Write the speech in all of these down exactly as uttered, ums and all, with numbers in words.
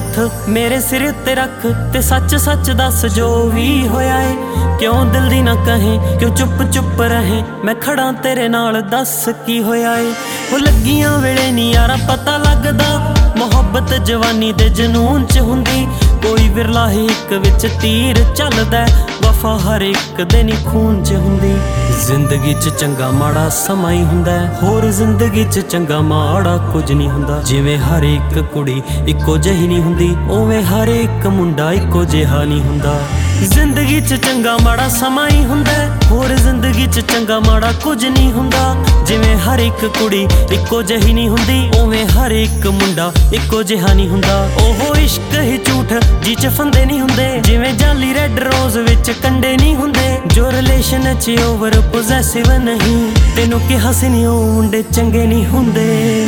हथ मेरे सिर ते रख ते सच सच दस जो भी होया है। क्यों दिल दी ना कहें, क्यों चुप चुप रहे, मैं खड़ा तेरे नाल दस की होया है। वो लगियां वेले नी यारा पता लगदा, मुहब्बत जवानी दे जनून च हुंदी। कोई विरला ही एक विच तीर चलदा, वफा हर एक दे नी खून च हुंदी। जिंदगी च चंगा माड़ा समा ही हुंदा, होर जिंदगी च चंगा माड़ा कुछ नहीं हुंदा। जिवें हर एक कुड़ी इक्को जही नहीं हुंदी, उवें हर एक मुंडा इक्को जिहा नहीं हुंदा। जिंदगी च चंगा माड़ा समा ही हुंदा, होर जिंदगी च चंगा माड़ा कुछ नहीं हुंदा। जिवें हर एक कुड़ी इक्को जही नहीं हुंदी, उवें हर एक मुंडा इक्को जिहा नहीं हुंदा। ओहो इश्क ही झूठ जी च फंदे नहीं हुंदे, जिवें जाली रैड रोज विच कंडे नहीं हुंदे। जो रिलेशन च ओवर पोजैसिव नहीं, तेनू किहा सी नी ओ मुंडे चंगे नहीं हुंदे।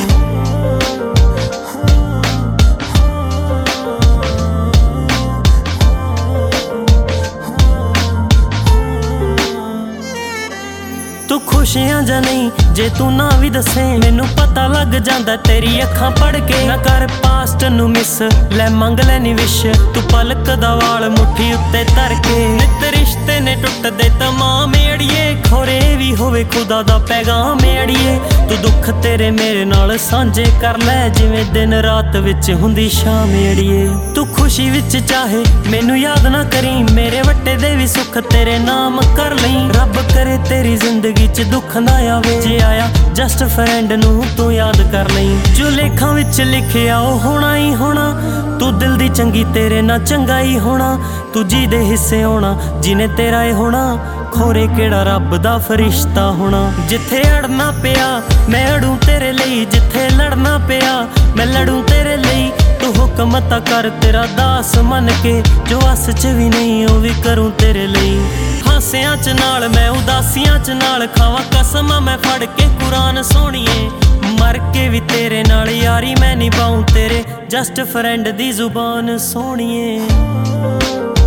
तू खुशियां जा नहीं जे तू ना भी दसे, मैनू पता लग जांदा तेरी अखां पढ़ के। ना कर पास्ट नू मिस, लै मंग लैनी विश, तू पलक दा वाल मुट्ठी उत्ते धर के। नित रिश्ते ने टुटदे तमाम अड़िए, खोरे भी होवे खुदा दा पैगाम अड़िए। तू दुख तेरे मेरे नाल सांझे कर लै, जिवें दिन रात विच हुंदी शाम अड़िए। तू खुशी विच चाहे मैनू याद ना करी, मेरे वट्टे दे भी सुख तेरे नाम कर लई। रब करे तेरी जिंदगी च दुख ना आवे, जे आया जस्ट फ्रेंड नू तू याद कर लई। जो लेखां विच लिखिया ओ होना ही होना, तू दिल दी चंगी तेरे ना चंगा ही होना। तू जी दे हिस्से होना जिने तेरा ही होना, खोरे केड़ा रब दा फरिश्ता होना। जिथे अड़ना पिया मैं अड़ूं तेरे लई, जिथे लड़ना पिया मैं लड़ूं तेरे लई। तू हुक्म ता कर तेरा दास मन के, जो अस च भी नहीं ओ भी करूं तेरे लई। हासियां च नाल मैं उदासियां च नाल, खावां कसम मैं फड़ के कुरान सोहणिए। मर के भी तेरे नाल यारी मैं निभाऊं, तेरे जस्ट फ्रेंड दी जुबान सोहणिए।